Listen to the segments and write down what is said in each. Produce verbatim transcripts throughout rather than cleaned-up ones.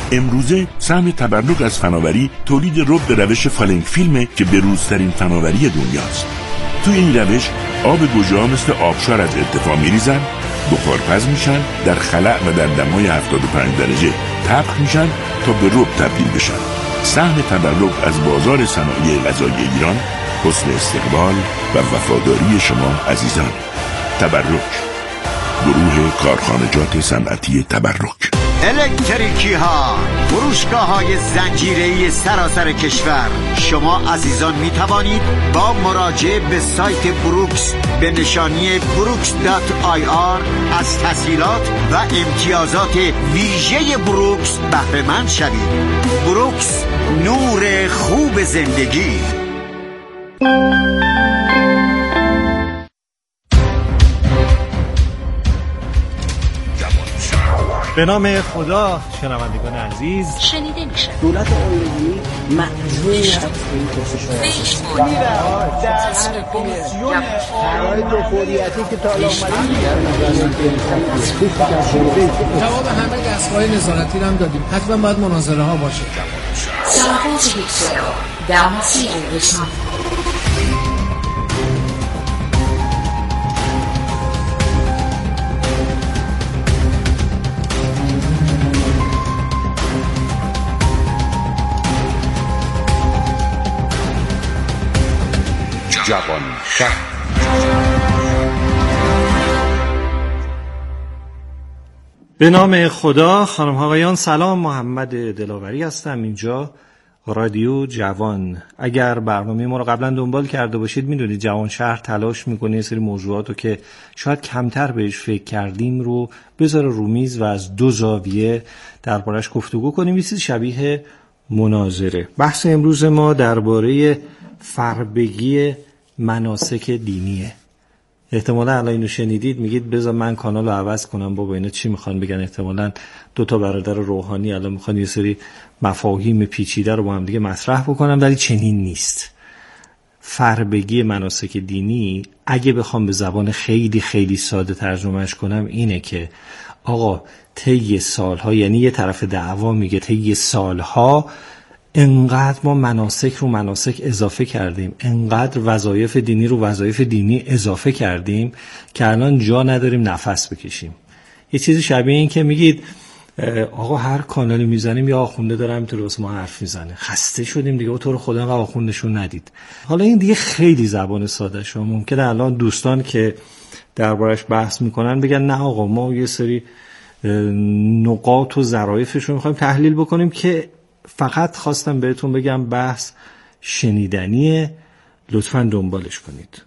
امروزه سهم تبرک از فناوری تولید رب به روش فالنگ فیلمه که بروزترین فناوری دنیاست. توی این روش آب گوجه‌ها مثل آبشار از ارتفاع میریزن، بخارپز میشن، در خلأ و در دمای هفتاد و پنج درجه طبخ میشن تا به رب تبدیل بشن. سهم تبرک از بازار صنایع غذایی ایران حسن استقبال و وفاداری شما عزیزان. تبرک، گروه کارخانجات صنعتی تبرک. الکتریکی ها، فروشگاه های زنجیره‌ای سراسر کشور. شما عزیزان می توانید با مراجعه به سایت بروکس به نشانی بروکس دات آی آر از تسهیلات و امتیازات ویژه بروکس بهره مند شوید. بروکس، نور خوب زندگی. به نام خدا. شنوندگان عزیز، شنیده میشه دولت آیرانی مجبور است این کوشش در کمیسیون شرایط فوریتی که تا الان جواب همه دستگاه نظارتی رو هم دادیم. حتما باید مناظره ها باشه. سرباز ویکتور در مسیر رسانه. جوان شهر. به نام خدا. خانم ها آقایان سلام، محمد دلاوری هستم. اینجا رادیو جوان. اگر برنامه ما رو قبلا دنبال کرده باشید میدونید جوان شهر تلاش میکنه یه سری موضوعاتو که شاید کمتر بهش فکر کردیم رو بذاره رو میز و از دو زاویه دربارش گفتگو کنیم. یه چیز شبیه مناظره. بحث امروز ما درباره فربگی مناسک دینیه. احتمالا الان اینو شنیدید میگید بذار من کانالو عوض کنم، بابا اینا چی میخوان بگن؟ احتمالا دو تا برادر روحانی الان میخوان یه سری مفاهیم پیچیده رو با هم دیگه مطرح بکنن، ولی چنین نیست. فربگی مناسک دینی اگه بخوام به زبان خیلی خیلی ساده ترجمهش کنم اینه که آقا طی سالها، یعنی یه طرف دعوا میگه طی سالها انقدر ما مناسک رو مناسک اضافه کردیم، انقدر وظایف دینی رو وظایف دینی اضافه کردیم که الان جا نداریم نفس بکشیم. یه چیزی شبیه این که میگید آقا هر کانالی میزنیم یا آخونده دارم تو راست ما حرف میزنه، خسته شدیم دیگه، تو رو خدا انقدر آخوندشون ندید. حالا این دیگه خیلی زبان ساده شو. ممکنه الان دوستان که دربارش بحث میکنن بگن نه آقا ما یه سری نقاط و ظرافیش رو میخوایم تحلیل بکنیم، که فقط خواستم بهتون بگم بحث شنیدنیه، لطفاً دنبالش کنید.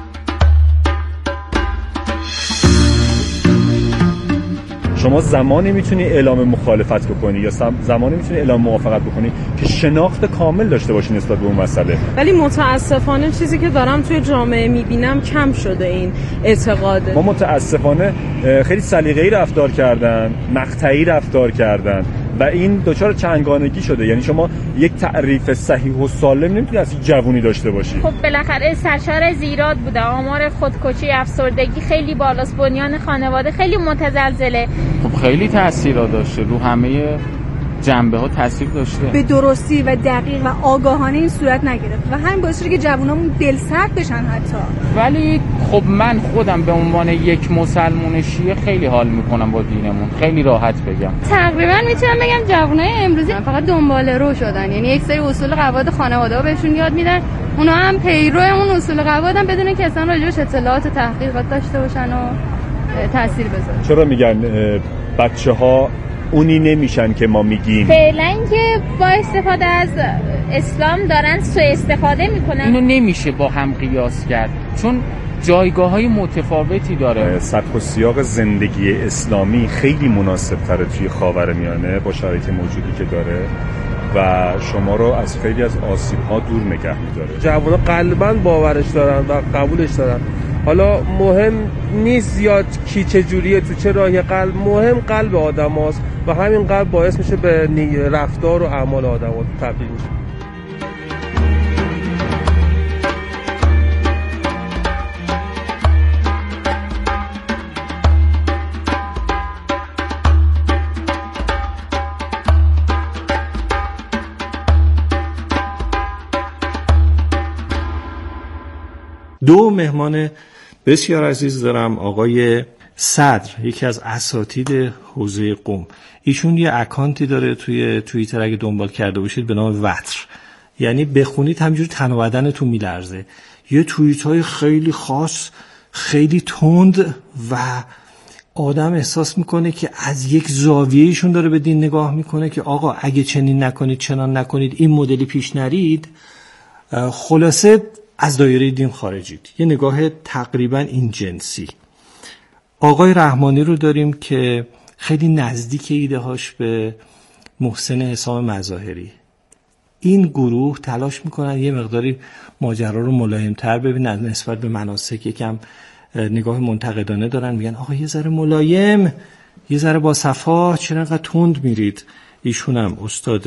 شما زمانی میتونی اعلام مخالفت بکنی یا زمانی میتونی اعلام موافقت بکنی که شناخت کامل داشته باشی نسبت به اون مسئله. ولی متاسفانه چیزی که دارم توی جامعه میبینم کم شده این اعتقاده. ما متاسفانه خیلی سلیقه‌ای رفتار کردن، مقطعی رفتار کردن و این دچار چنگانگی شده. یعنی شما یک تعریف صحیح و سالم نمیتونی از جوونی داشته باشی. خب بالاخره سرشار زیرات بوده، آمار خودکشی، افسردگی خیلی بالاست، بنیان خانواده خیلی متزلزله. خب خیلی تاثیرات داشته رو همه جنبه ها، تاثیر داشته. به درستی و دقیق و آگاهانه این صورت نگرفت و همین باعث شده که جوونامون دلسرد بشن حتی. ولی خب من خودم به عنوان یک مسلمان شیعه خیلی حال میکنم با دینمون، خیلی راحت بگم. تقریبا میتونم بگم جوونای امروزی فقط دنبال رو شدن، یعنی یک سری اصول قواعد خانواده‌ها بهشون یاد میدن، اونا هم پیرو اون اصول قواعد هم بدون که اصلا راجعش اطلاعات و تحقیقات داشته باشن و تاثیر بذاره. چرا میگن بچه‌ها اونی نمیشن که ما میگیم؟ فعلا که با استفاده از اسلام دارن سوء استفاده میکنن. اینو نمیشه با هم قیاس کرد چون جایگاه‌های متفاوتی داره. سبک و سیاق زندگی اسلامی خیلی مناسب‌تره توی خاورمیانه با شرایط موجودی که داره و شما رو از خیلی از آسیب‌ها دور نگه می‌داره. جوونا قلباً باورش دارن و قبولش دارن. حالا مهم نیست زیاد کی چه جوریه، تو چه راهی، قلب مهم قلب آدم هاست و همین قلب باعث میشه به رفتار و اعمال آدم ها تبدیل میشه. دو مهمان بسیار عزیز دارم، آقای صدر، یکی از اساتید حوزه قم. ایشون یه اکانتی داره توی توییتر، اگه دنبال کرده باشید، به نام وتر، یعنی بخونید همینجور تن و بدنتون میلرزه. یه توییت‌های خیلی خاص، خیلی تند و آدم احساس میکنه که از یک زاویه‌ایشون داره به دین نگاه میکنه که آقا اگه چنین نکنید، چنان نکنید، این مدلی پیش نرید، خلاصه از دایره دین خارجید. یه نگاه تقریبا این جنسی. آقای رحمانی رو داریم که خیلی نزدیک ایده هاش به محسن حسام مظاهری. این گروه تلاش میکنن یه مقداری ماجرا رو ملایم‌تر ببینن، نسبت به مناسک یکم نگاه منتقدانه دارن، میگن آقا یه ذره ملایم، یه ذره با صفا، چرا انقدر تند میرید؟ ایشون هم استاد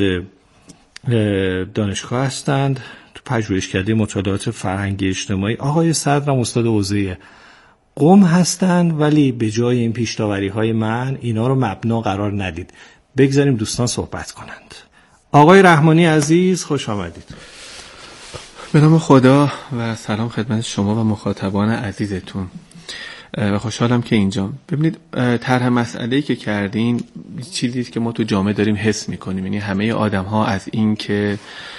دانشگاه هستند تو پژوهشکده مطالعات فرهنگی اجتماعی. آقای صدر هم استاد حوزه قم هستند، ولی به جای این پیش‌داوری های من اینا رو مبنا قرار ندید. بگذاریم دوستان صحبت کنند. آقای رحمانی عزیز، خوش آمدید. به نام خدا و سلام خدمت شما و مخاطبان عزیزتون و خوشحالم که اینجام. ببینید، طرح مسئله‌ای که کردین چیزی که ما تو جامعه داریم حس می‌کنیم، یعنی همه آدم‌ها از این که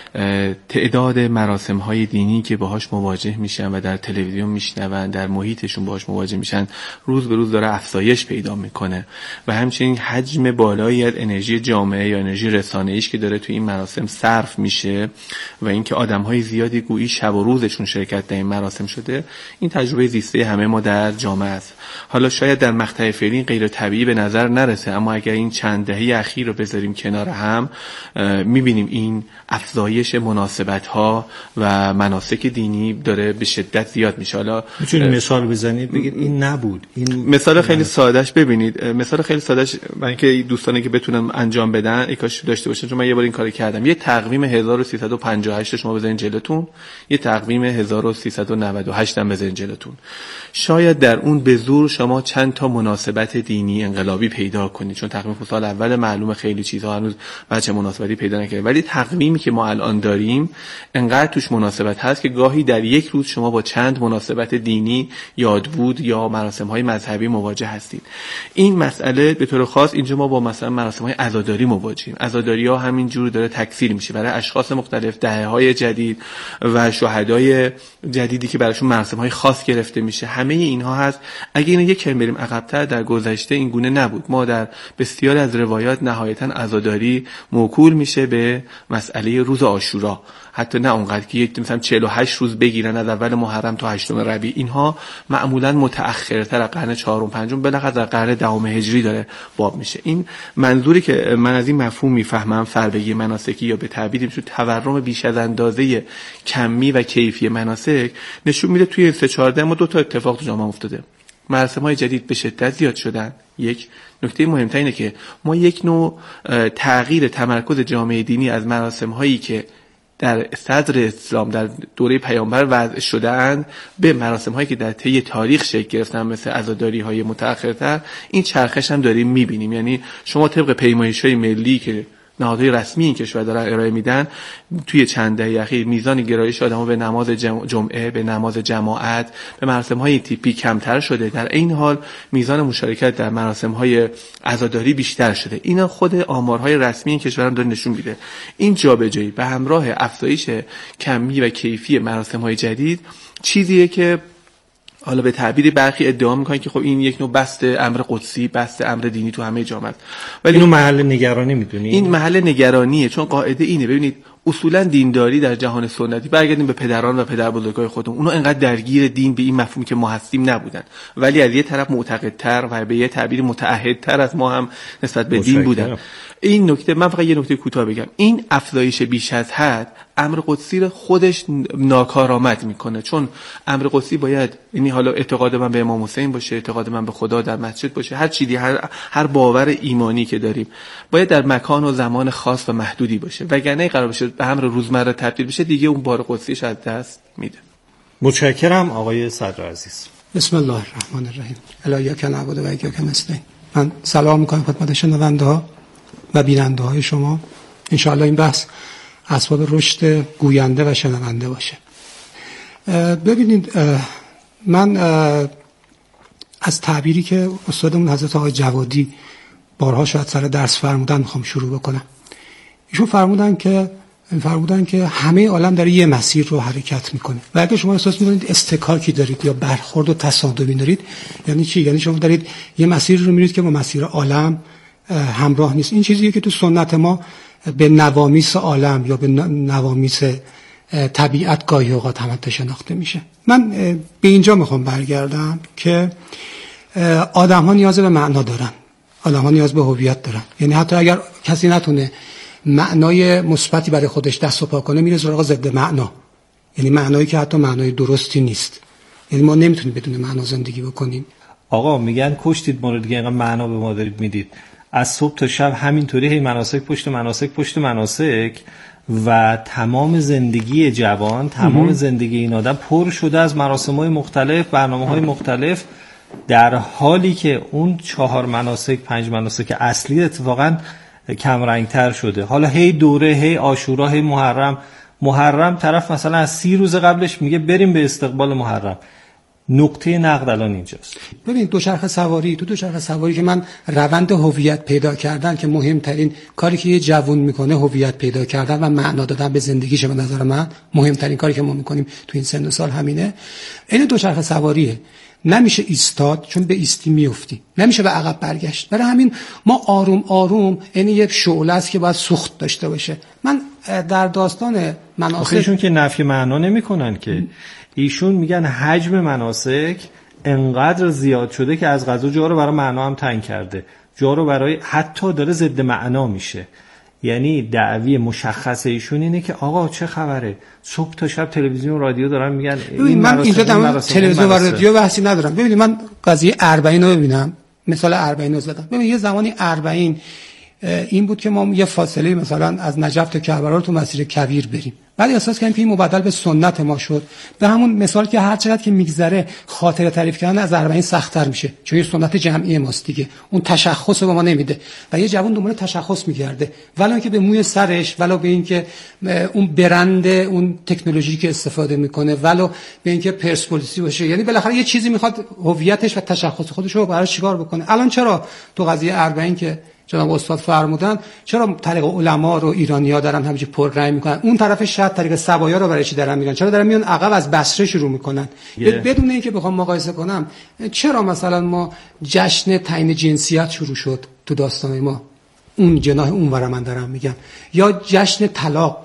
تعداد مراسم‌های دینی که باهاش مواجه میشن و در تلویزیون میشنون، در محیطشون باهاش مواجه میشن، روز به روز داره افزایش پیدا میکنه و همچنین حجم بالایی از انرژی جامعه یا انرژی رسانه‌ایش که داره تو این مراسم صرف میشه و اینکه آدم‌های زیادی گویی شب و روزشون شرکت در این مراسم شده، این تجربه زیسته همه ما در جامعه است. حالا شاید در مقطع فعلی غیر طبیعی به نظر نرسه، اما اگر این چند دهه اخیر رو بذاریم کنار هم، می‌بینیم این افزایش مناسبت‌ها و مناسک دینی داره به شدت زیاد میشه. حالا میتونید مثال بزنید بگید این نبود؟ این مثال خیلی سادهش ببینید، مثال خیلی سادهش برای اینکه دوستانی که بتونن انجام بدن ایکاش داشته باشن، چون من یه بار این کارو کردم. یه تقویم هزار و سیصد و پنجاه و هشت شما بزنید جلوتون، یه تقویم هزار و سیصد و نود و هشت هم بزنید جلوتون. شاید در اون به زور شما چند تا مناسبت دینی انقلابی پیدا کنید، چون تقویم سال اول معلومه خیلی چیزها هنوز بچه مناسبتی پیدا نکرده، ولی تقویمی که ما الان داریم انقدر توش مناسبت هست که گاهی در یک روز شما با چند مناسبت دینی، یادبود یا مراسم‌های مذهبی مواجه هستید. این مسئله به طور خاص اینجا ما با مثلا مراسم‌های عزاداری مواجهیم. عزاداری‌ها همین جور داره تکثیر میشه برای اشخاص مختلف، دهه‌های جدید و شهدای جدیدی که براشون مراسم‌های خاص گرفته میشه. همه اینها هست. اگه اینو یک کم بریم عقب‌تر، در گذشته این گونه نبود. ما در بسیاری از روایات نهایتاً عزاداری موکول میشه به مسئله روز عاشورا، حتی نه اونقدر که یک مثلا چهل و هشت روز بگیرن از اول محرم تا هشتم ربیع. اینها معمولا متأخرتر از قرن چهارم پنجم بالاخره در قرن دهم هجری داره باب میشه. این منظوری که من از این مفهوم میفهمم، فربگی مناسکی یا به تعبیریم شو تورم بیش از اندازه کمی و کیفی مناسک، نشون میده توی سه چهارده ما دو تا اتفاق تو جامعه افتاده. مراسم‌های جدید به شدت زیاد شدن. یک نکته مهمتر اینه که ما یک نوع تغییر تمرکز جامعه دینی از مراسم‌هایی که در صدر اسلام در دوره پیامبر وضع شده‌اند به مراسم‌هایی که در طی تاریخ شکل گرفتن مثل عزاداری‌های متأخرتر، این چرخش هم داریم می‌بینیم. یعنی شما طبق پیمایش‌های ملی که نهادهای رسمی این کشور دارن ارائه میدن، توی چند دهه اخیر میزان گرایش آدم‌ها به نماز جمعه، به نماز جماعت، به مراسم‌های تیپی کمتر شده. در این حال میزان مشارکت در مراسم‌های عزاداری بیشتر شده. اینا خود آمارهای رسمی این کشور هم داره نشون میده. این جابجایی به همراه افزایش کمی و کیفی مراسم‌های جدید چیزیه که حالا به تعبیر برخی ادعا میکنن که خب این یک نوع بست امر قدسی، بست امر دینی تو همه جامعه است. ولی اینو محل نگرانی میدونی؟ این محل نگرانیه، چون قاعده اینه. ببینید اصولا دینداری در جهان سنتی، برگردیم به پدران و پدربزرگای خودمون، اونا انقدر درگیر دین به این مفهومی که ما هستیم نبودن، ولی از یه طرف معتقدتر و به یه تعبیر متعهدتر از ما هم نسبت به دین بودن. این نکته، من فقط یه نکته کوتاه بگم، این افزایش بیش از حد امر قدسی رو خودش ناکارآمد میکنه، چون امر قدسی باید، یعنی حالا اعتقاد من به امام حسین باشه، اعتقاد من به خدا در مسجد باشه، هر چیزی، هر هر باور ایمانی که داریم باید در مکان و زمان خاص و محدودی باشه، وگرنه قرار بشه به امر روزمره تبدیل بشه، دیگه اون بار قدسیش از دست میده. متشکرم آقای صدر عزیز. بسم الله الرحمن الرحیم. الیاک نعبد و الیاک نستعین. من سلام میکنم خدمت شنونده ها و بیننده های شما. انشاءالله این بحث اسباب رشد گوینده و شنونده باشه. ببینید من از تعبیری که استادمون حضرت آقای جوادی بارها شاید سر درس فرمودن میخوام شروع بکنم. ایشون فرمودن که فرمودن که همه عالم در یه مسیر رو حرکت میکنه و اگه شما احساس میکنید استکاکی دارید یا برخورد و تصادمی دارید، یعنی چی؟ یعنی شما دارید یه مسیر رو میرید که با مسیر عالم همراه نیست. این چیزیه که تو سنت ما به نوامیس عالم یا به نوامیس طبیعت گاهی اوقات هم شناخته میشه. من به اینجا میخوام برگردم که آدم ها نیاز به معنا دارن، آدم ها نیاز به هویت دارن. یعنی حتی اگر کسی نتونه معنای مثبتی برای خودش دست و پا کنه میره سراغ ضد معنا، یعنی معنایی که حتی معنای درستی نیست. یعنی ما نمیتونیم بدون معنا زندگی بکنیم. آقا میگن کشتید ما رو دیگه، اینقدر معنا به ما دارید میدید. از صبح تا شب همینطوری هی مناسک پشت مناسک پشت مناسک و تمام زندگی جوان، تمام زندگی این آدم پر شده از مراسم‌های مختلف، برنامه‌های مختلف، در حالی که اون چهار مناسک پنج مناسک اصلی اتفاقاً کم رنگتر شده. حالا هی دوره، هی عاشورا، هی محرم. محرم طرف مثلا از سی روز قبلش میگه بریم به استقبال محرم. نقطه نقد الان اینجاست. ببین دوچرخه سواری، تو دوچرخه سواری که من روند هویت پیدا کردن که مهمترین کاری که یه جوون میکنه هویت پیدا کردن و معنا دادن به زندگیشه، به نظر من مهمترین کاری که ما میکنیم تو این سن و سال همینه. این دوچرخه سواریه. نمیشه ایستاد، چون به ایستی میافتی، نمیشه به عقب برگشت. برای همین ما آروم آروم، یعنی یک شعله است که باید سوخت داشته باشه. من در داستان مناسک ایشون که نفی معنا نمیکنن که، ایشون میگن حجم مناسک انقدر زیاد شده که از قضا جا رو برای معنا هم تنگ کرده، جا رو برای حتی داره ضد معنا میشه. یعنی دعوی مشخص ایشون اینه که آقا چه خبره، صبح تا شب تلویزیون و رادیو دارن میگن این من اینجا در تلویزیون و رادیو بحثی ندارم. ببینید من قضیه اربعین رو ببینم، مثال اربعین رو زدم. ببین یه زمانی اربعین این بود که ما یه فاصله مثلا از نجف تا کربلا رو تو مسیر کویر بریم، بعد احساس کردیم که این مبدل به سنت ما شد. به همون مثال که هر چقدر که میگذره خاطره تعریف کردن از اربعین سخت‌تر میشه، چون یه سنت جمعی ماست دیگه، اون تشخص رو به ما نمیده و یه جوان دنبال تشخص میگرده، ولی که به موی سرش، ولی به این که اون برند اون تکنولوژی که استفاده میکنه، ولی به این که پرسپولیسی باشه، یعنی بالاخره یه چیزی میخواد هویتش و تشخص خودش رو براش چیکار بکنه. الان چرا تو قضیه اربعین که جناب استاد فرمودن، چرا طریق علما رو ایرانی‌ها دارن همینجوری پررنگ میکنن، اون طرفش شاید طریق سبایا رو برای چی دارن میگن، چرا دارن میان عقب از بصره شروع میکنن؟ yeah. بدون اینکه بخوام مقایسه کنم، چرا مثلا ما جشن تعیین جنسیت شروع شد تو داستان ما، اون جناح اون ور من دارم میگم، یا جشن طلاق،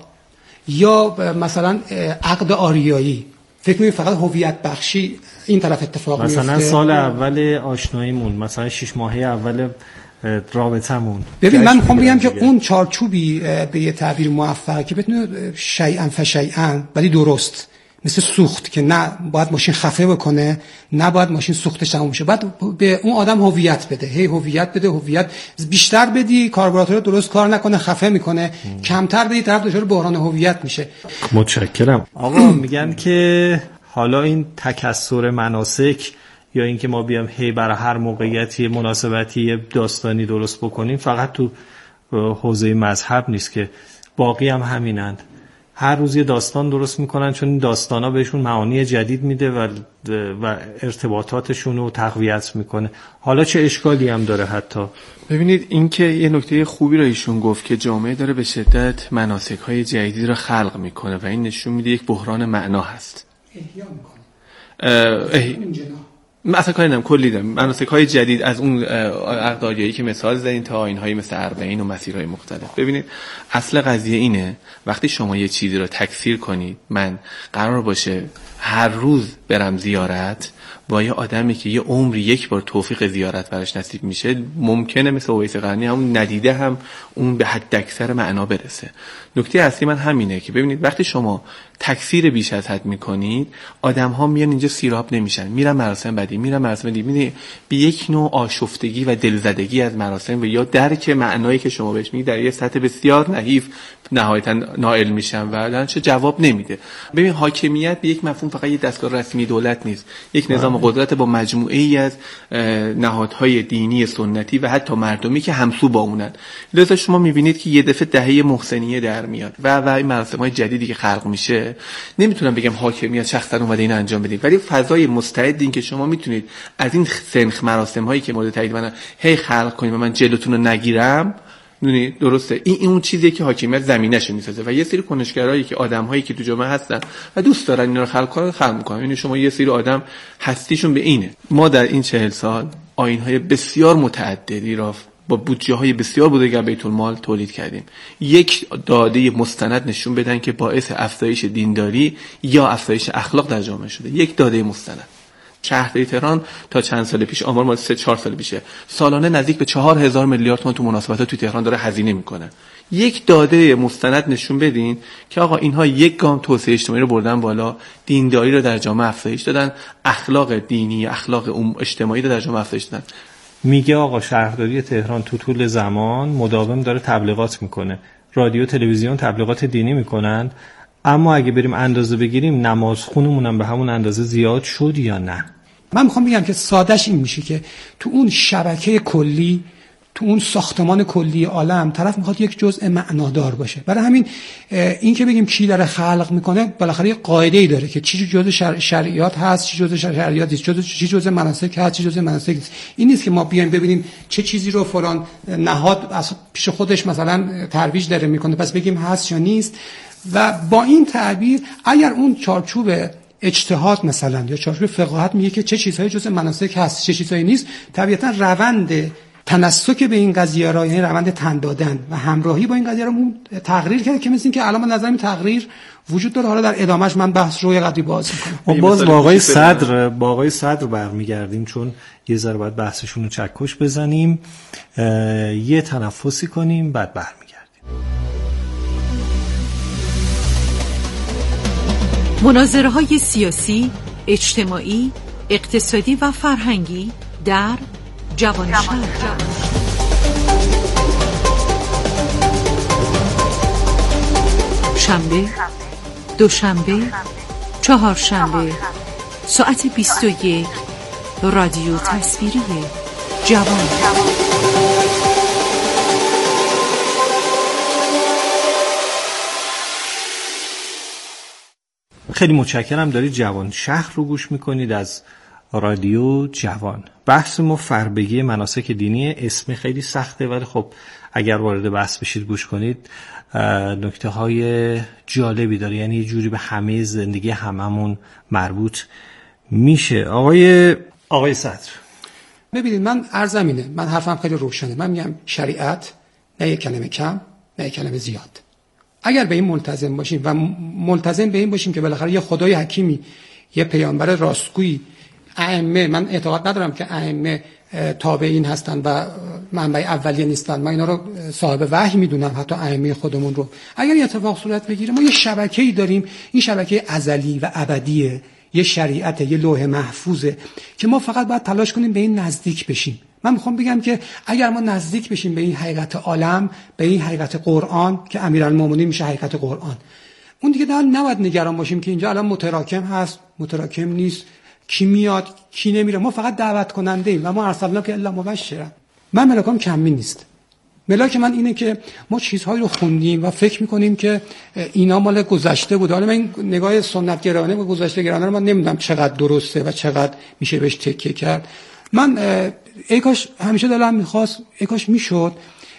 یا مثلا عقد آریایی، فکر می‌کنم فقط هویت بخشی این طرف اتفاق میفته. مثلا سال اول آشناییمون، مثلا شش ماهه اول رابطمون. ببین من میخوام بگم که اون چارچوبی به یه تعبیر موفق که بتونه شیئا فشیئا ولی درست، مثل سوخت که نه باید ماشین خفه بکنه، نه باید ماشین سوختش تموم شه، بعد به اون آدم هویت بده، هی هویت بده، هویت بیشتر بدی کاربراتور درست کار نکنه خفه میکنه، کمتر بدی طرف دچار بحران هویت میشه. متشکرم. آقا میگن که حالا این تکثر مناسک یا اینکه ما بیام هی برای هر موقعیتی مناسبتی داستانی درست بکنیم فقط تو حوزه مذهب نیست که باقی هم همینند، هر روز یه داستان درست میکنن چون این داستانا بهشون معانی جدید میده و و ارتباطاتشون رو تقویت میکنه. حالا چه اشکالی هم داره؟ حتی ببینید این که یه نکته خوبی رو ایشون گفت که جامعه داره به شدت مناسک‌های جدیدی رو خلق میکنه و این نشون میده یک بحران معنا هست. احیا میکنه. احیا من اصلا کاری نمی‌کنم، کلی دارم مناسک‌های جدید از اون عقدآریایی که مثال زدین تا آیین‌های مثل اربعین و مسیرهای مختلف. ببینید اصل قضیه اینه وقتی شما یه چیزی رو تکثیر کنید، من قرار باشه هر روز برم زیارت با یه آدمی که یه عمری یک بار توفیق زیارت براش نصیب میشه، ممکنه مثل اویس قرنی هم ندیده هم اون به حد اکثر معنا برسه. نکته اصلی من همینه که ببینید وقتی شما تکثیر بیش از حد میکنید، آدم ها میان اینجا سیراب نمیشن، میرن مراسم بعدی، میرن مراسم بعدی، میبینید به یک نوع آشفتگی و دلزدگی از مراسم و یا درک معنایی که شما بهش میگید در یه سطح بسیار نحیف نهایتا نائل میشن و درنچه جواب نمیده. ببین حاکمیت به یک مفهوم اون فقط یه دستگاه رسمی دولت نیست، یک نظام قدرت با مجموعه ای از نهادهای دینی سنتی و حتی مردمی که همسو با اونن. لذا شما میبینید که یه دفعه دهه محسنیه در میاد و و این مراسم‌های جدیدی که خلق میشه، نمیتونم بگم حاکمیت شخصا اومده این انجام بدیم، ولی فضای مستعدین که شما میتونید از این سنخ مراسم‌هایی که مورد تایید من هی خلق کنید و من جلوتون رو نگیرم. دونی درسته، این اون چیزیه که حاکمیت زمینه‌شو میسازه و یه سری کنشگرایی که آدم‌هایی که تو جامعه هستن و دوست دارن اینا رو خلق کنن خلق می‌کنن. یعنی شما یه سری آدم هستیشون به اینه. ما در این چهل سال آیین‌های بسیار متعددی را با بودجه‌های بسیار بزرگ بیت المال تولید کردیم. یک داده مستند نشون بدن که باعث افزایش دینداری یا افزایش اخلاق در جامعه شده. یک داده مستند. شهرداری تهران تا چند سال پیش، آمار مال سه چهار سال پیشه، سالانه نزدیک به چهار هزار میلیارد تومان تو مناسبات تو تهران داره هزینه میکنه. یک داده مستند نشون بدین که آقا اینها یک گام توسعه اجتماعی رو بردن بالا، دینداری رو در جامعه افزایش دادن، اخلاق دینی، اخلاق اجتماعی رو در جامعه افزایش دادن. میگه آقا شهرداری تهران تو طول زمان مداوم داره تبلیغات میکنه، رادیو تلویزیون تبلیغات دینی میکنن، اما اگه بریم اندازه بگیریم نمازخونمون هم به همون اندازه زیاد شد یا نه؟ من میخوام بگم که سادهش این میشه که تو اون شبکه کلی، تو اون ساختمان کلی عالم، طرف میخواد یک جزء معنادار باشه. برای همین این که بگیم کی داره خلق میکنه، بالاخره یه قاعده‌ای داره که چی جزء شر... شریعت هست، چی جزء شریعت نیست، جزء چی جزء مناسک هست، چی جزء مناسک نیست. این نیست که ما بیایم ببینیم چه چیزی رو فلان نهاد از پیش خودش مثلا ترویج داره میکنه پس بگیم هست یا نیست. و با این تعبیر اگر اون چارچوب اجتهاد مثلا یا چارچوب فقاهت میگه که چه چیزهای جزء مناسک هست چه چیزهایی نیست، طبیعتا روند تنسک به این قضیه را، یعنی روند تن دادن و همراهی با این قضیه رو تغییر کرده که مثل این که الان من نظرم تغییر وجود داره. حالا در ادامهش من بحث رو یه قدری باز میکنم. و باز با آقای صدر با آقای صدر برمیگردیم، چون یه ذره باید بحثشون رو چکش بزنیم، یه تنفسی کنیم بعد برمیگردیم. مناظره‌های سیاسی، اجتماعی، اقتصادی و فرهنگی در جوان شهر. شنبه، دوشنبه، چهارشنبه ساعت بیست و یک، رادیو تصویری جوان. خیلی متشکرم دارید جوان شهر رو گوش میکنید از رادیو جوان. بحث ما فربگی مناسک دینی، اسم خیلی سخته ولی خب اگر وارد بحث بشید گوش کنید نکته های جالبی داره، یعنی یه جوری به همه زندگی هممون مربوط میشه. آقای آقای صدر ببینید، من عرضم اینه، من حرفم خیلی روشنه، من میگم شریعت نه یک کلمه کم نه یک کلمه زیاد. اگر به این ملتزم باشیم و ملتزم به این باشیم که بالاخره یه خدای حکیمی، یه پیامبر راستگویی، ائمه، من اعتقاد ندارم که ائمه تابعین هستن و منبع اولیه نیستن، من اینا رو صاحب وحی میدونم، حتی ائمه خودمون رو. اگر این اتفاق صورت بگیره، ما یه شبکه‌ای داریم، این شبکه ازلی و ابدیه، یه شریعت، یه لوح محفوظه که ما فقط باید تلاش کنیم به این نزدیک بشیم. من میخوام بگم که اگر ما نزدیک بشیم به این حقیقت عالم، به این حقیقت قرآن که امیرالمومنین میشه حقیقت قرآن، اون دیگه نه نباید نگران باشیم که اینجا الان متراکم هست، متراکم نیست، کی میاد کی نمیره. ما فقط دعوت کننده ایم و ما ارسلنا که الا مبشرا. من ملاکم کمی نیست. ملاک من اینه که ما چیزهایی رو خوندیم و فکر میکنیم که اینا مال گذشته بود. حالا من نگاه سنت گرایانه و گذشته گرایانه رو من نمیدونم چقدر درسته و چقدر میشه بهش تکیه کرد. من ای کاش همیشه دلم میخواست، ای کاش میشد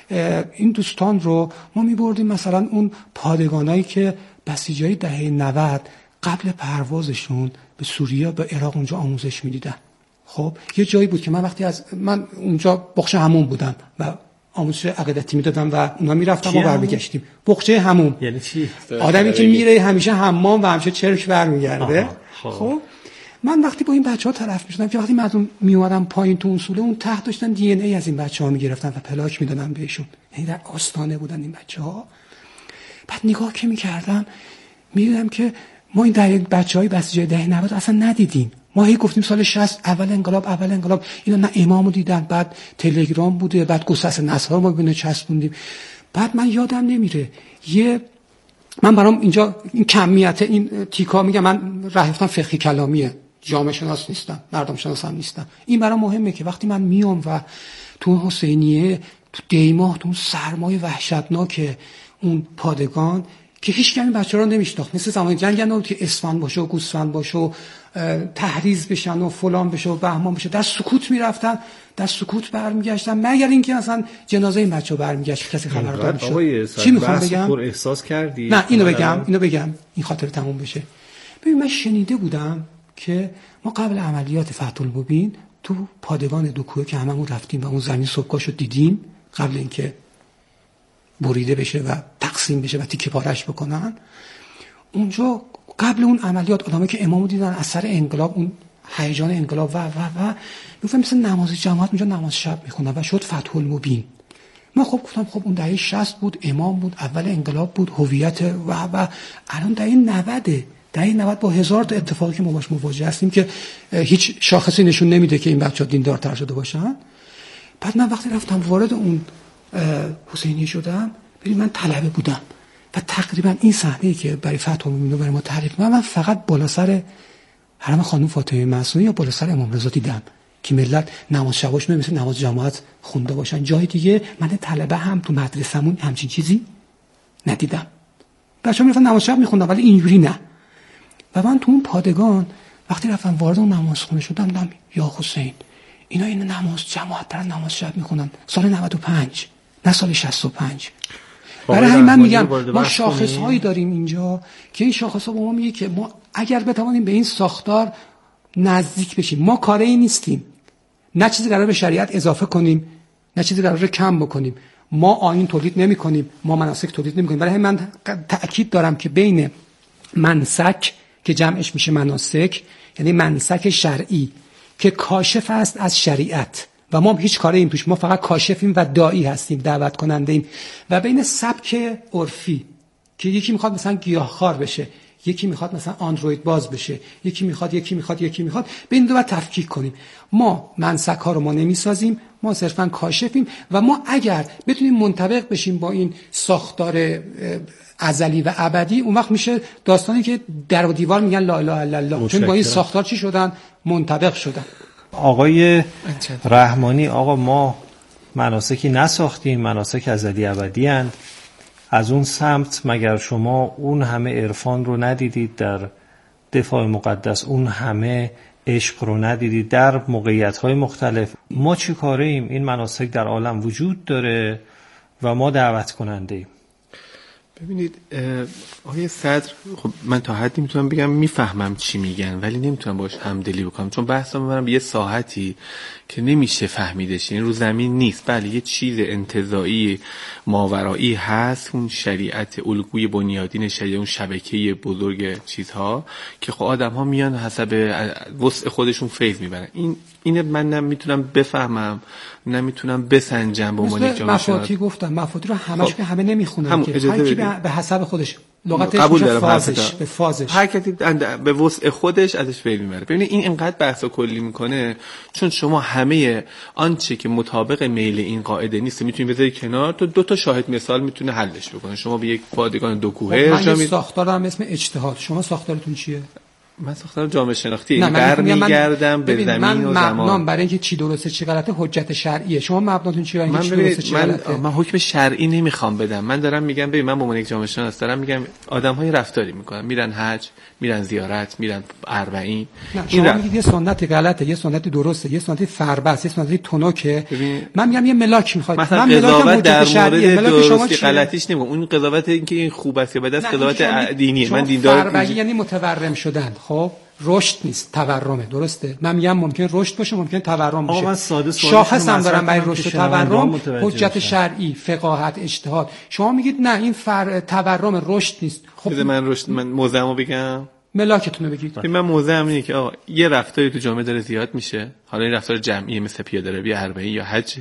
این دوستان رو ما میبردیم مثلا اون پادگانایی که بسیجای دهه نود قبل پروازشون به سوریه به عراق اونجا آموزش میدیدن. خب یه جایی بود که من وقتی از من اونجا بخش همون بودم و آموزش عقیدتی میدادم و اونا میرفتم و برمیگشتیم. بخچه همون یعنی چی؟ آدمی که میره همیشه حمام و همیشه چرک برمیگرده. خب من وقتی با این بچه‌ها طرف می‌شدم که وقتی مردم میومدن پایین تو اون سوله، اون ته داشتن دی ان ای از این بچه‌ها میگرفتن و پلاک میدادن بهشون، یعنی در آستانه بودن این بچه‌ها. بعد نگاه که می‌کردم می‌دیدم که ما این دهه بچه‌های بسیجی دهه نود اصلا ندیدیم. ما هی گفتیم سال شصت اول انقلاب اول انقلاب، اینا نه امامو دیدن، بعد تلگرام بوده، بعد گسست نصار ما ببینه چسبوندیم. بعد من یادم نمیره یه من برام اینجا این کمیت این تیکا میگم من رفتم فقهی کلامیه، جامعه شناس نیستم، مردم شناس هم نیستم. این برام مهمه که وقتی من میام و تو حسینیه تو دیماه تو اون سرمای وحشتناک اون پادگان که هیچ کمی بچه‌ها رو نمیشناخت، مثل زمان جنگ نبود که اسفند باشه و گوسفند باشه و تحریض بشن و فلان بشه و بهمان بشه، در سکوت میرفتن، در سکوت برمیگشتن، مگر اینکه مثلا جنازه این بچه‌ها برمیگشت کسی خبردار نشد. چی میخوام بگم؟ پر احساس کردی؟ نه اینو بگم اینو بگم این خاطر تموم بشه. ببین من شنیده بودم که ما قبل عملیات فتح المبین تو پادگان دوکوه که هممون رفتیم و اون زمین صبحگاهشو دیدیم قبل اینکه بریده بشه و تقسیم بشه و تیکه پارش بکنن، اونجا قبل اون عملیات آدمایی که امامو دیدن اثر انقلاب، اون هیجان انقلاب و و و میگفتن مثل نماز جماعت اونجا نماز شب میخوندن و شد فتح المبین. ما خب گفتم خب اون دهه شصت بود، امام بود، اول انقلاب بود، هویت و و الان دهه نود، دهه نود با هزار تا اتفاقی که ما باش مواجه هستیم که هیچ شاخصی نشون نمیده که این بچه‌ها دیندارتر شده باشن. بعد من وقتی رفتم وارد اون حسینیه شدم، ببین من طلبه بودم و تقریبا این صحنه‌ای که برای فتح المبین برای ما تعریف می‌کنم من فقط بالا سر حرم خانم فاطمه معصومه یا بالا سر امام رضا دیدم که ملت نماز شباش مثل نماز جماعت خونده باشن. جای دیگه من طلبه هم تو مدرسه‌مون همچین چیزی ندیدم. بچه‌ها میرفتن نماز شب می‌خوندن ولی اینجوری نه. و من تو اون پادگان وقتی رفتم وارد اون نمازخونه شدم دیدم یا حسین اینا این نماز جماعت دارن نماز شب می‌خونن سال نود و پنج نه سال شصت و پنج. برای همین من میگم ما شاخص‌هایی داریم اینجا که این شاخص‌ها با ما میگه که ما اگر بتوانیم به این ساختار نزدیک بشیم، ما کاری نیستیم، نه چیزی قرار به شریعت اضافه کنیم نه چیزی قرار کم بکنیم، ما آیین تولید نمی‌کنیم، ما مناسک تولید نمی‌کنیم. برای همین من تأکید دارم که بین منسک که جمعش میشه مناسک، یعنی منسک شرعی که کاشف است از شریعت و ما هیچ کاری این توش، ما فقط کاشفیم و داعی هستیم، دعوت کننده ایم، و بین سبک عرفی که یکی میخواد مثلا گیاهخوار بشه، یکی میخواد مثلا اندروید باز بشه، یکی میخواد یکی میخواد یکی میخواد بین دو باید تفکیک کنیم. ما منسک ها رو ما نمیسازیم، ما صرفا کاشفیم و ما اگر بتونیم منطبق بشیم با این ساختار ازلی و ابدی، اون وقت میشه داستانی که در و دیوار میگن لا اله الا الله، چون با این ساختار چی شدن؟ منطبق شدن. آقای رحمانی، آقا ما مناسکی نساختیم، مناسک ازلی ابدی اند. از اون سمت مگر شما اون همه عرفان رو ندیدید در دفاع مقدس، اون همه عشق رو ندیدید در موقعیت‌های مختلف؟ ما چی کاره ایم؟ این مناسک در عالم وجود داره و ما دعوت کننده ایم. ببینید آقای صدر، خب من تا حدی میتونم بگم میفهمم چی میگن ولی نمیتونم باش همدلی بکنم، چون بحثا میبرم به یه ساحتی که نمیشه فهمیدش، این رو زمین نیست. بله یه چیز انتزاعی ماورایی هست، اون شریعت الگوی بنیادین شریعت، اون شبکه بزرگ چیزها که خب آدم ها میان حسب وسع خودشون فیض میبرن. این اینه من نمیتونم بفهمم، نمیتونم بسنجم به عنوان جامعه شناس. مفاتی گفتم، مفاتی رو همش که همه نمیخونن که هر کی به حسب خودش لغتش قبول میشه، فازش به فازش هر کسی به وسع خودش ازش فیل میبره. ببینید این اینقدر بحثو کلی میکنه چون شما همه آنچه که مطابق میل این قاعده نیست میتونید بذارید کنار، تو دو تا شاهد مثال میتونه حلش بکنه. شما به یک پادگان دو کوهه من یه ساختار دارم اسم اجتهاد، شما ساختارتون چیه؟ من ساختار جامعه شناختی، این برمیگردم به زمین من و زمان. مبنام برای اینکه چی درسته چی غلطه حجت شرعیه. شما مبناتون چیه؟ من چی درسته چی غلطه؟ من حکم شرعی نمیخوام بدم، من دارم میگم ببین من به عنوان یک جامعه شناس دارم میگم آدم‌های رفتاری میکنن، میرن حج، میرن زیارت، میرن اربعین. این شما میگید یه سنت غلطه، یه سنت درسته، یه سنت فربس، یه سنت تونکه. من میگم یه ملاک میخواد، من ملاک در مورد ملاک شما غلطیش نمیگم، اون قضاوت اینکه این خوب است یا بد است قضاوت دینیه. من دیندار فربگی یعنی متورم شدن. خب رشد نیست، تورمه. درسته؟ من میگم ممکن رشد باشه، ممکن تورم باشه. شاخص هم دارم برای رشد و تورم، حجت شرعی، فقاهت، اجتهاد. شما میگید نه این فر تورم رشد نیست. خب من رشد من موضعمو بگم، ملاکتون رو بگید. من موضعم اینه که آقا یه رفتاری تو جامعه داره زیاد میشه، حالا این رفتار جمعی مثل پیاده روی اربعین یا حج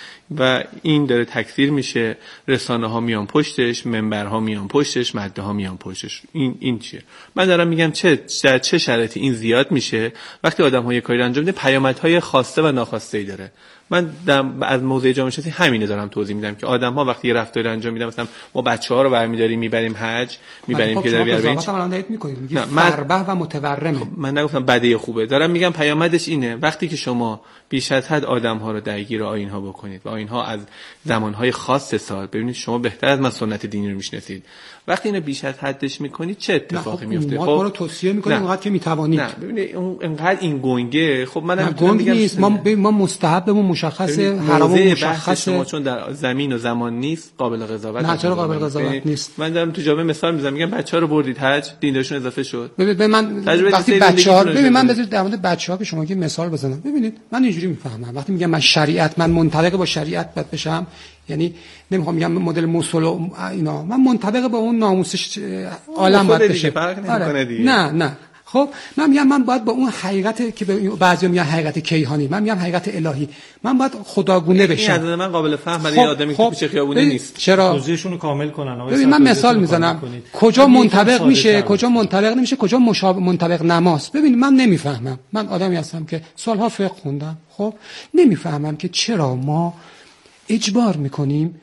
و این داره تکثیر میشه، رسانه ها میان پشتش، منبرها میان پشتش، مده ها میان پشتش. این این چیه؟ من دارم میگم چه در چه شرایطی این زیاد میشه؟ وقتی آدم ها یه کاری انجام میده پیامدهای خواسته و ناخواسته ای داره. من از موضوع جامعه شناسی همینه دارم توضیح میدم که آدم‌ها وقتی یه رفتاری انجام میدن، مثلا ما بچه‌ها رو برمی‌داریم میبریم حج، میبریم که در بیاریم شما الان دارید می‌کنید میگید فربه و متورمه. من نگفتم بده خوبه، دارم میگم پیامدش اینه وقتی که شما بیش از حد آدم‌ها رو درگیر آیین‌ها بکنید و آیین‌ها از زمان‌های خاص سال، ببینید شما بهتر از من سنت دینی رو میشناسید، وقتی اینو بیش از حدش میکنید چه اتفاقی میفته؟ خب ما رو توصیه میکنیم اونقدر که میتوانید. نه ببینید اون انقدر این گنگه. خب منم گنگ نیست، ما ما مستحبمون مشخصه، حراممون مشخصه. شما چون در زمین و زمان نیست قابل قضاوت. نه چرا قابل قضاوت نیست؟ من دارم تو جامعه مثال میزنم، میگم بچه‌ها رو بردید حج، دیندارشون اضافه شد. ببین من وقتی بچه‌ها ببین من بذارید در مورد بچه‌ها که شما که مثال بزنم، ببینید من اینجوری میفهمم وقتی میگم من شریعت من منطبق با شریعت باید بشم، یعنی نمیخوام میگم مدل موسول و اینا، من منطبق با اون ناموسش عالم باید بشه. آره. نه نه خب من میگم من باید با اون حقیقت که بعضیا میگن حقیقت کیهانی، من میگم حقیقت الهی، من باید خداگونه بشم. این از من قابل فهم برای خب. آدمی خب. که پیش خیابونه نیست. چرا توضیحشون رو کامل کنن آقا. ببین من مثال میزنم کجا منطبق میشه کجا منطبق نمیشه کجا مشابه منطبق نماست. ببین من نمیفهمم، من آدمی هستم که سالها فقه خوندم، خب نمیفهمم که چرا ما اجبار میکنیم.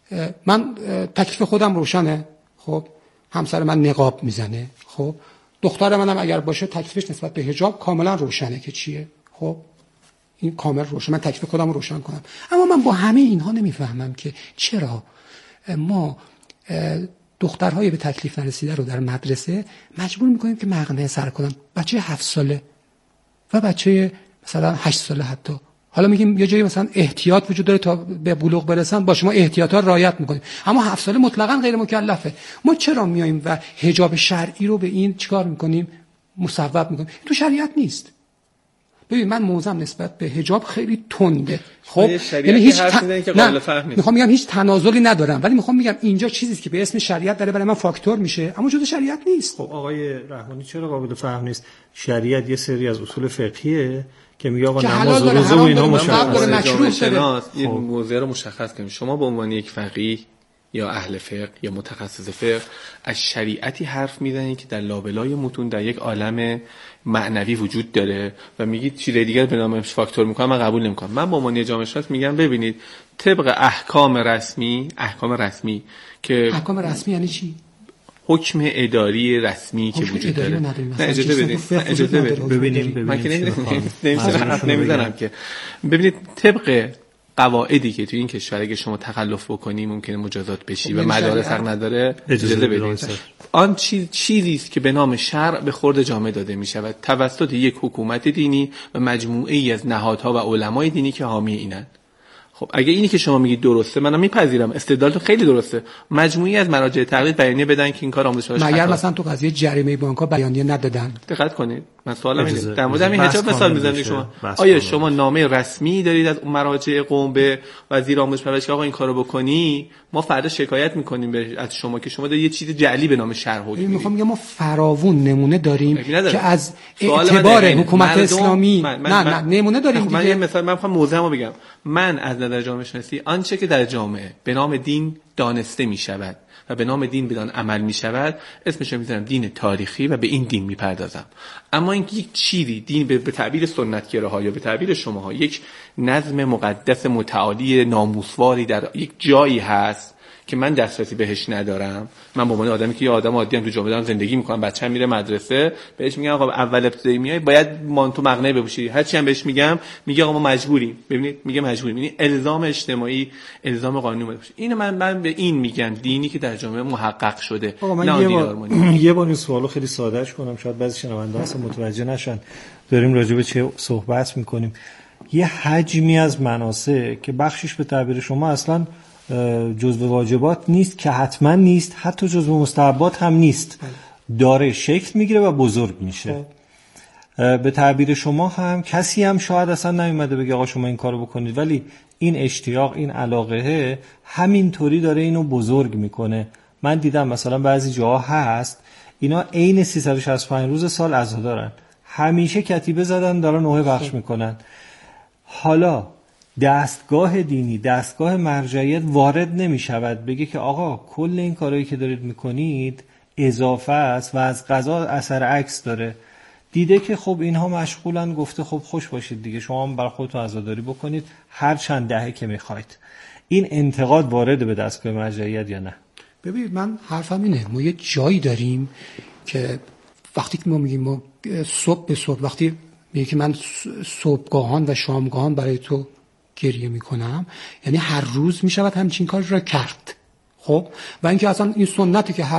من تکلیف خودم روشنه، خب همسر من نقاب میزنه، خب دختر منم اگر باشه تکلیفش نسبت به حجاب کاملا روشنه که چیه، خب این کامل روشن، من تکلیف خودم رو روشن کنم. اما من با همه اینها نمیفهمم که چرا ما دخترهای به تکلیف نرسیده رو در مدرسه مجبور میکنیم که مقنعه سر کنن، بچه هفت ساله و بچه مثلا هشت ساله حتی. حالا میگیم یه جایی مثلا احتیاط وجود داره تا به بلوغ برسن، با شما احتیاطا رو رعایت میکنیم، اما هفت ساله مطلقاً غیر مکلفه. ما چرا میایم و حجاب شرعی رو به این چیکار میکنیم؟ مصوب میکنیم. تو شریعت نیست. ببین من موضوعم نسبت به حجاب خیلی تنده. خب یعنی هیچ تن... که قابل فهم نیست. میخوام میگم هیچ تنازلی ندارم، ولی میخوام میگم اینجا چیزی که به اسم شریعت داره برای من فاکتور میشه، اما جزء شریعت نیست. خب آقای رحمانی چرا قابل فهم نیست؟ شریعت یه سری از اصول فقهیه که میگه آقا نماز و روزه و اینا مشخصه. این موضوع رو مشخص کنیم. شما به عنوان یک فقیه یا اهل فقه یا متخصص فقه از شریعتی حرف میزنید که در لابلای متون در یک عالم معنوی وجود داره و میگید چیز دیگر به نامش فاکتور میکنم، من قبول نمیکنم. من به عنوان جامعه شناس میگم ببینید طبق احکام رسمی، احکام رسمی که احکام رسمی یعنی چی؟ حکم اداری رسمی که وجود داره. نه اجازه بدید اجازه بدید ببینیم من که نمیدونم که ببینید طبق قواعدی که تو این کشور اگه شما تخلف بکنی ممکنه مجازات بشی و مدارس حق نداره، اجازه بدید آن چیز چیزی است که به نام شرع به خورد جامعه داده می شود توسط یک حکومت دینی و مجموعه ای از نهادها و علمای دینی که حامی اینند. خب اگه اینی که شما میگید درسته، منم میپذیرم، استدلالتون خیلی درسته. مجموعی از مراجع تقلید بیانیه بدن که این کار آموزش پرورش مگر مثلا تو قضیه جریمه بانک‌ها بیانیه ندادن؟ دقت کنید. من سوالم اینه در مورد همین حجاب مثال میزنید شما آیا شما نامه رسمی دارید از مراجع قوم به وزیر آموزش پرورش که آقا این کارو بکنی ما فردا شکایت میکنیم به از شما که شما دارید یه چیز جعلی به نام شرح حکم میگید؟ میخوام بگم ما فراوون نمونه داریم که از اعتبار حکومت اسلامی من من نه نه نمونه داریم دیگه. من یه مثال من میخوام موضوعمو بگم. من از نظر جامعه شناسی آنچه که در جامعه به نام دین دانسته میشود و به نام دین بدان عمل می شود اسمش رو میذارم دین تاریخی و به این دین میپردازم. اما اینکه یک چیزی دین به تعبیر سنتگراها یا به تعبیر شماها یک نظم مقدس متعالی ناموسواری در یک جایی هست که من دسترسی بهش ندارم، من به عنوان آدمی که یه آدم عادی ام تو جامعه دارم زندگی میکنم، بچه‌م میره مدرسه بهش میگم آقا اول ابتدایی میای باید مانتو مقنعه بپوشی، هر چی هم بهش میگم میگه آقا ما مجبوریم. ببینید میگه مجبوریم، یعنی الزام اجتماعی، الزام قانونی باشه. اینو من من به این میگم دینی که در جامعه محقق شده. آقا من یه بار یه بار این سوالو خیلی سادهش کنم، شاید بعضی شنونده‌ها اصلا متوجه نشن داریم راجع به چه صحبت میکنیم. یه حجمی از مناسک که بخشش به تعبیر شما اصلا جزء واجبات نیست که حتما نیست، حتی جزء مستحبات هم نیست، داره شکل میگیره و بزرگ میشه. به تعبیر شما هم کسی هم شاید اصلا نمیمده بگه آقا شما این کارو بکنید، ولی این اشتیاق، این علاقه همینطوری داره اینو بزرگ میکنه. من دیدم مثلا بعضی جاها هست اینا عین سیصد و شصت و پنج روز سال عزا دارن، همیشه کتیبه زدن دارن نوحه بخش میکنن. حالا دستگاه دینی، دستگاه مرجعیت وارد نمی شود بگه که آقا کل این کارهایی که دارید میکنید اضافه است و از قضا اثر عکس داره. دیده که خب اینها مشغولن، گفته خب خوش باشید دیگه، شما هم برای خودتون عزاداری بکنید هر چند دهه که میخواید. این انتقاد وارد به دستگاه مرجعیت یا نه؟ ببینید من حرفم اینه، ما یه جایی داریم که وقتی که ما میگیم ما صبح به صبح، وقتی میگه که من صبحگاهان و شامگاهان برای تو گریه میکنم، یعنی هر روز میشود همچین کار را کرد. خب و اینکه اصلا این سنتی که هر